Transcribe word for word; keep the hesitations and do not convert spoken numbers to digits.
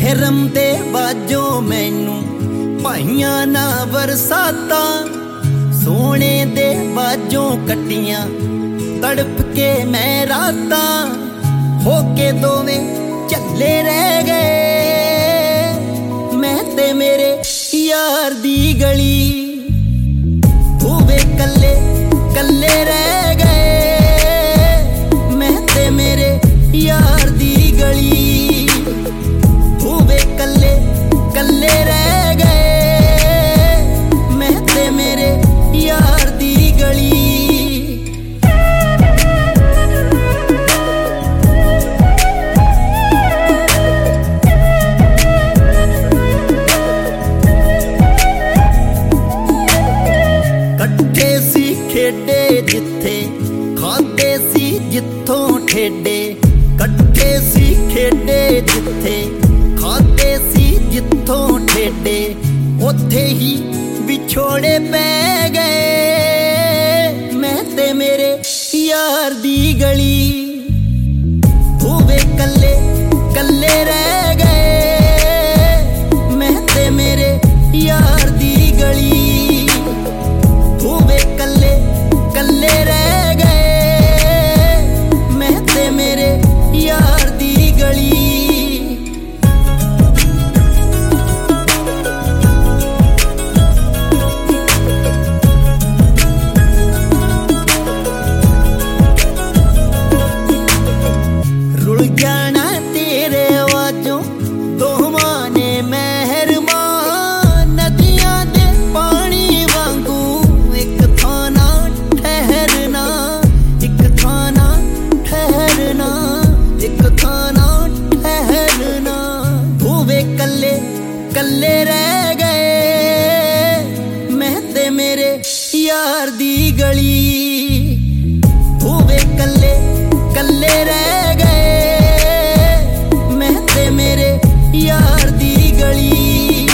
महरम दे बाजो मैनू भाइयां ना बरसाता, सोने दे बाजों कट्टियां तड़प के मैं राता, होके दोवें चले रह गए मैं ते मेरे यार दी गली। दोवें कल्ले कल्ले रह गए मैं ते मेरे यार दी गली। दोवें कल्ले कल्ले रह गए मैं ते मेरे यार दी गली। कट्ठे सी खेडे जिथे खाते सी जिथों ठेडे, कट्ठे सी खेडे जिथे खाते सी जिथों ठेडे, उथे ही विछोड़े पै गए मैं ते मेरे यार दी गली। दोवें कल्ले कल्ले रह गए मैं ते मेरे यार दी गली। दोवें कल्ले कल्ले रह गए मैं ते मेरे यार दी गली। रुल जाना तेरे वाजों दोवां ने मेहरबान, नदियां दे पानी वांगू एक थाना ठहरना, एक थाना ठहरना, एक थाना ठहरना। दोवें कल्ले कल्ले रह गए मैं ते मेरे यार दी गली। दोवें कल्ले कल्ले रह गए मैं ते मेरे यार दी गली।